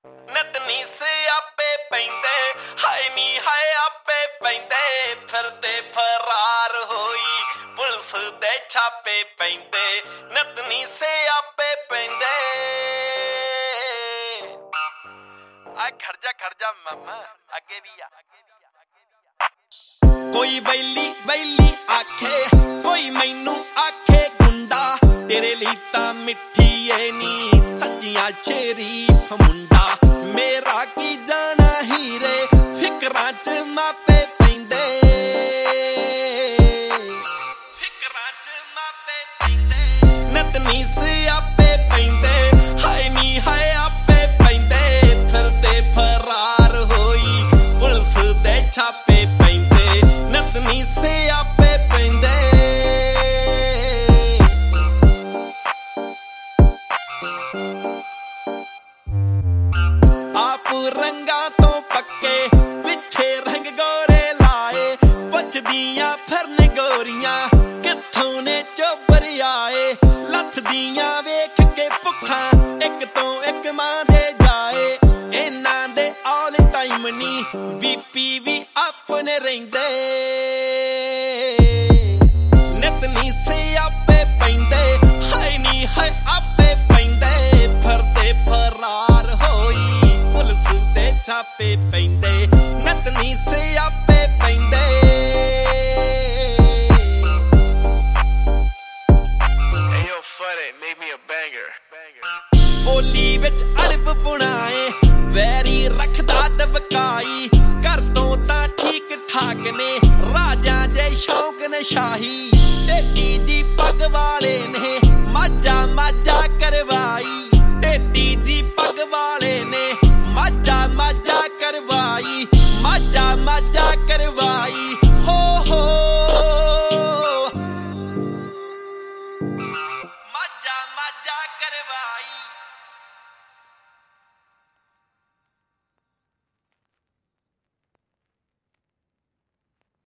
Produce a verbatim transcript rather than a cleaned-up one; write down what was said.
ਨਿਤ ਨੀ ਸਿਆਪੇ ਪੈਂਦੇ ਹਾਏ ਨੀ ਹਾਏ ਆਪੇ ਪੈਂਦੇ ਫਿਰਦੇ ਫਰਾਰ ਹੋਈ ਪੁਲਿਸ ਦੇ ਛਾਪੇ ਪੈਂਦੇ ਨਿਤ ਨੀ ਸਿਆਪੇ ਪੈਂਦੇ ਆ ਖਰਜਾ ਖਰਜਾ ਮਾਮਾ ਅੱਗੇ ਵੀ ਆ ਕੋਈ ਵੈਲੀ ਵੈਲੀ ਆਖੇ ਕੋਈ ਮੈਨੂੰ ਆਖੇ ਗੁੰਡਾ ਤੇਰੇ ਲਈ ਤਾਂ ਮਿੱਠੀ ਏ ਨੀ ਸੱਜੀਆਂ ਸ਼ਰੀਫ ਮੁੰਡਾ ਮੇਰਾ ਕੀ ਜਾਣਾ ਹੀਰੇ ਫਿਕਰਾਂ ਚ ਮਾਪੇ ਪੈਂਦੇ ਫਿਕਰਾਂ ਚ ਮਾਪੇ ਪੈਂਦੇ ਨਿਤ ਨੀ ਸਿਆਪੇ ਪੈਂਦੇ ਹਾਏ ਨੀ ਹਾਏ ਆਪੇ ਪੈਂਦੇ ਫਿਰਦੇ ਫਰਾਰ ਹੋਈ ਪੁਲਿਸ ਦੇ ਛਾਪੇ ਪੈਂਦੇ ਨਿਤ ਨੀ ਸਿਆਪੇ ਪੈਂਦੇ ਰੰਗਾਂ ਤੋਂ ਪੱਕੇ ਪਿੱਛੇ ਰੰਗ ਗੋਰੇ ਲਾਏ ਪੁੱਛਦੀਆਂ ਫਿਰਨ ਗੋਰੀਆਂ ਕਿੱਥੋਂ ਨੇ ਚੋਬਰ ਆਏ ਲੱਥਦੀਆਂ ਵੇਖ ਕੇ ਭੁੱਖਾਂ ਇੱਕ ਤੋਂ ਇੱਕ ਮਾਂ ਦੇ ਜਾਏ ਇਹਨਾਂ ਦੇ ਆਲ ਟਾਈਮ ਨੀ ਬੀਪੀ ਵੀ ਆਪਣੇ ਰਹਿੰਦੇ ਨਿਤ ਨੀ ਸਿਆਪੇ ਪੈਂਦੇ ਹਾਏ ਨੀ ਹਾਏ ਆਪੇ ਪੈਂਦੇ ਫਿਰਦੇ ਫਰਾਰ ਹੋਈ ਛਾਪੇ ਪੈਂਦੇ ਨਿਤ ਨੀ ਸਿਆਪੇ ਪੈਂਦੇ Hey yo Fuddy, make me a banger ਬੋਲੀ ਵਿੱਚ ਅਰਬ ਪੁਣਾਏ ਵੈਰੀ ਰੱਖਦਾ ਦਬਕਾਈ ਘਰ ਤੋਂ ਤਾਂ ਠੀਕ ਠਾਕ ਨੇ ਰਾਜਾਂ ਦੇ ਸ਼ੌਂਕ ਨੇ ਸ਼ਾਹੀ ਟੇਡੀ ਜੀ ਪੱਗ ਵਾਲੇ ਨੇ ਮਾਝਾ ਮਾਝਾ ਕਰਵਾਈ ਟੇਡੀ ਜੀ ਪੱਗ ਵਾਲੇ ਨੇ ਮਾਝਾ ਮਾਝਾ ਕਰਵਾਈ ਮਾਝਾ ਮਾਝਾ